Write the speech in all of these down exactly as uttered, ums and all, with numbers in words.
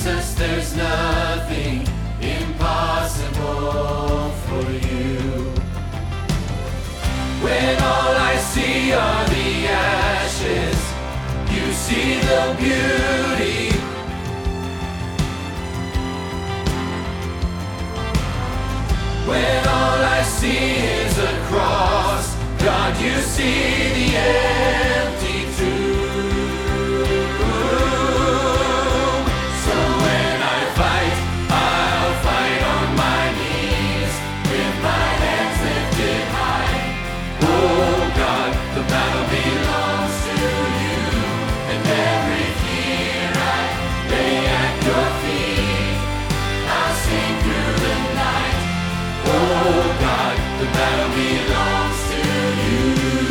Jesus, there's nothing impossible for you. When all I see are the ashes, you see the beauty. When all I see is a cross, God, you see the empty tomb. So when I fight, I'll fight on my knees, with my hands lifted high. Oh God, the battle belongs to you, and every fear I lay at your feet. I'll sing through the night. Oh God, the battle belongs to you.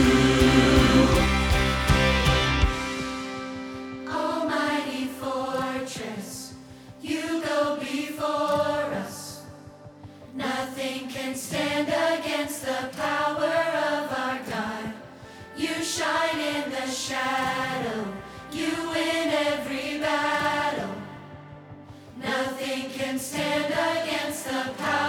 Almighty fortress, you go before us. Nothing can stand against the power of our God. You shine in the shadow, you win every battle. Nothing can stand against the power